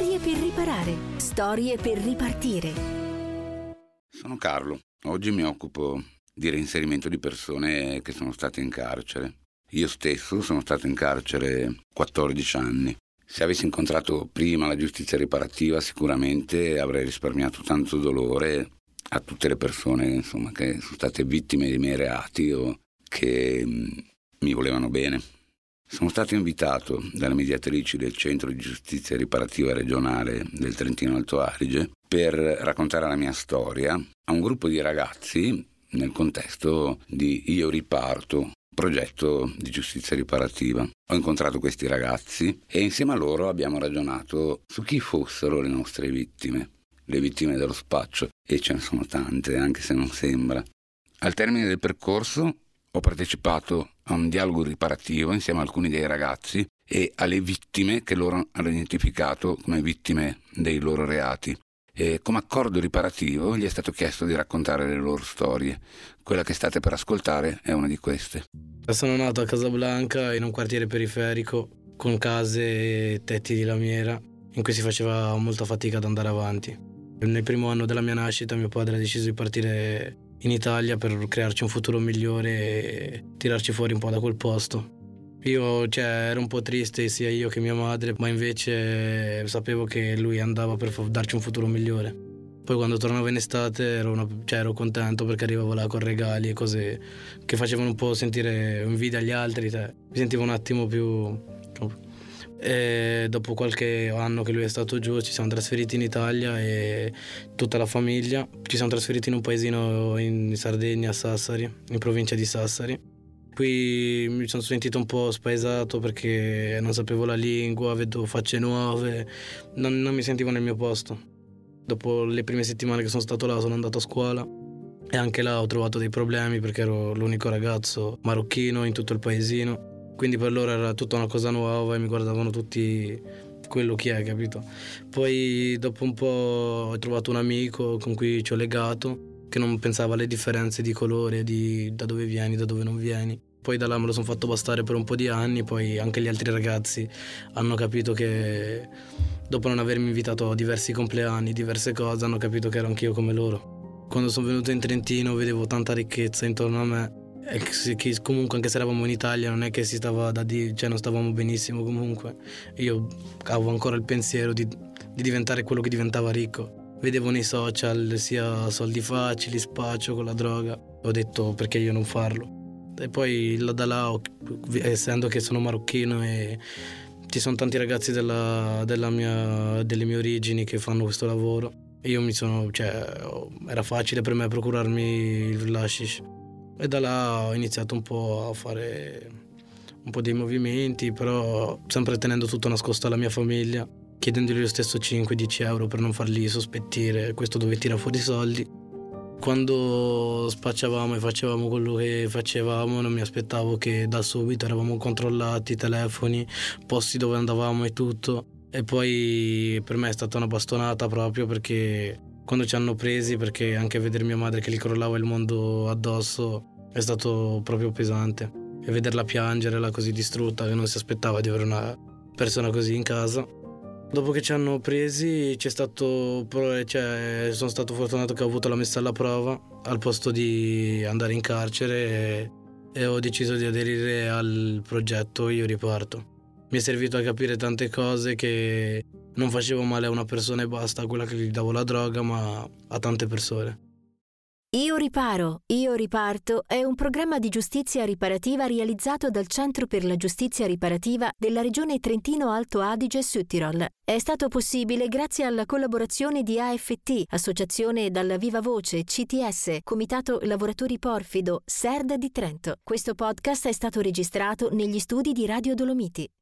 Storie per riparare, storie per ripartire. Sono Carlo. Oggi mi occupo di reinserimento di persone che sono state in carcere. Io stesso sono stato in carcere 14 anni. Se avessi incontrato prima la giustizia riparativa, sicuramente avrei risparmiato tanto dolore a tutte le persone, insomma, che sono state vittime dei miei reati o che mi volevano bene. Sono stato invitato dalle mediatrici del Centro di Giustizia Riparativa Regionale del Trentino Alto Adige per raccontare la mia storia a un gruppo di ragazzi nel contesto di Io Riparto, progetto di giustizia riparativa. Ho incontrato questi ragazzi e insieme a loro abbiamo ragionato su chi fossero le nostre vittime, le vittime dello spaccio, e ce ne sono tante, anche se non sembra. Al termine del percorso ho partecipato a un dialogo riparativo insieme a alcuni dei ragazzi e alle vittime che loro hanno identificato come vittime dei loro reati. E come accordo riparativo gli è stato chiesto di raccontare le loro storie. Quella che state per ascoltare è una di queste. Sono nato a Casablanca, in un quartiere periferico, con case e tetti di lamiera, in cui si faceva molta fatica ad andare avanti. Nel primo anno della mia nascita mio padre ha deciso di partire in Italia per crearci un futuro migliore e tirarci fuori un po' da quel posto. Io ero un po' triste, sia io che mia madre, ma invece sapevo che lui andava per darci un futuro migliore. Poi quando tornavo in estate ero contento perché arrivavo là con regali e cose che facevano un po' sentire invidia agli altri. Mi sentivo un attimo più... E dopo qualche anno che lui è stato giù ci siamo trasferiti in Italia e tutta la famiglia ci siamo trasferiti in un paesino in Sardegna, a Sassari, in provincia di Sassari. Qui mi sono sentito un po' spaesato perché non sapevo la lingua, vedo facce nuove, non mi sentivo nel mio posto. Dopo le prime settimane che sono stato là sono andato a scuola e anche là ho trovato dei problemi perché ero l'unico ragazzo marocchino in tutto il paesino. Quindi per loro era tutta una cosa nuova e mi guardavano tutti quello chi è, capito? Poi dopo un po' ho trovato un amico con cui ci ho legato, che non pensava alle differenze di colore, di da dove vieni, da dove non vieni. Poi da là me lo sono fatto bastare per un po' di anni, poi anche gli altri ragazzi hanno capito che, dopo non avermi invitato a diversi compleanni, diverse cose, hanno capito che ero anch'io come loro. Quando sono venuto in Trentino vedevo tanta ricchezza intorno a me. E che comunque anche se eravamo in Italia non è che si stava non stavamo benissimo comunque. Io avevo ancora il pensiero di diventare quello che diventava ricco. Vedevo nei social sia soldi facili, spaccio con la droga. Ho detto perché io non farlo. E poi da là, essendo che sono marocchino e ci sono tanti ragazzi delle mie origini che fanno questo lavoro, io era facile per me procurarmi il hashish. E da là ho iniziato un po' a fare un po' dei movimenti, però sempre tenendo tutto nascosto alla mia famiglia, chiedendogli lo stesso 5-10 euro per non farli sospettire questo dove tira fuori i soldi. Quando spacciavamo e facevamo quello che facevamo non mi aspettavo che da subito eravamo controllati, telefoni, posti dove andavamo e tutto. E poi per me è stata una bastonata proprio perché quando ci hanno presi, perché anche vedere mia madre che gli crollava il mondo addosso è stato proprio pesante. E vederla piangere, là così distrutta, che non si aspettava di avere una persona così in casa. Dopo che ci hanno presi sono stato fortunato che ho avuto la messa alla prova al posto di andare in carcere e ho deciso di aderire al progetto Io Riparto. Mi è servito a capire tante cose, che non facevo male a una persona e basta, a quella che gli davo la droga, ma a tante persone. Io Riparo, Io Riparto è un programma di giustizia riparativa realizzato dal Centro per la Giustizia Riparativa della Regione Trentino Alto Adige-Südtirol. È stato possibile grazie alla collaborazione di AFT, Associazione Dalla Viva Voce, CTS, Comitato Lavoratori Porfido, SERD di Trento. Questo podcast è stato registrato negli studi di Radio Dolomiti.